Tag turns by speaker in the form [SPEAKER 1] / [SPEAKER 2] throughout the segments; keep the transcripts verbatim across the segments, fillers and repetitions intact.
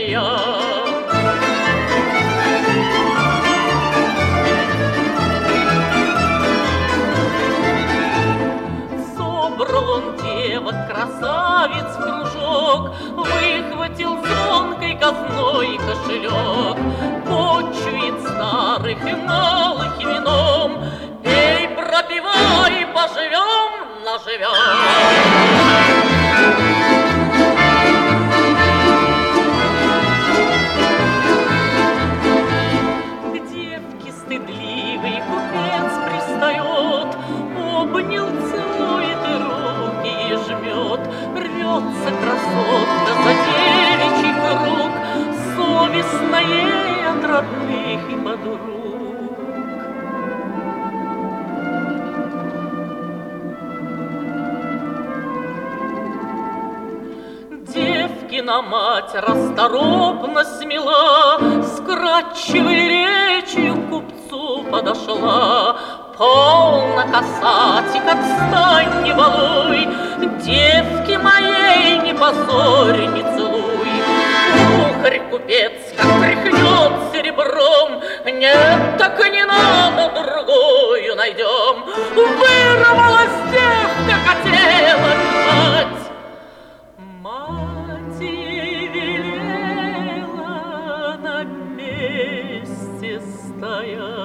[SPEAKER 1] белья. Собрал он девок, красавиц в кружок, выхватил звонкой казной кошелек, почует старых и малых вином. Пей, пропивай, поживем, наживем. К девке стыдливый купец пристает, обнял, целует и руки и жмет. Рвется красотка за девичий круг, совестно ей от родных и подруг. Девкина мать расторопно смела, с кратчевой речью к купцу подошла. Полно, касатик, отстань, не балуй, девки моей не позорь, не целуй. Ухарь купец, как тряхнет серебром, нет, так и не надо, другую найдем. Вырвалась девка, хотела бежать, мать ей велела на месте стоять.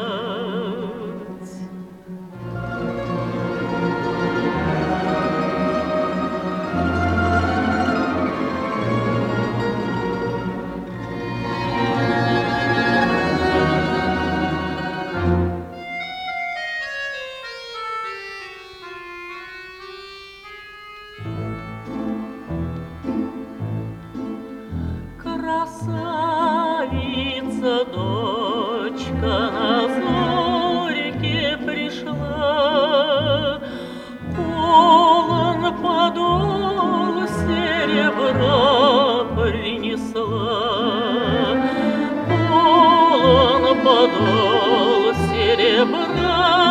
[SPEAKER 1] Красавица, дочка, на зорьке пришла, полон подол серебра принесла, полон подол серебра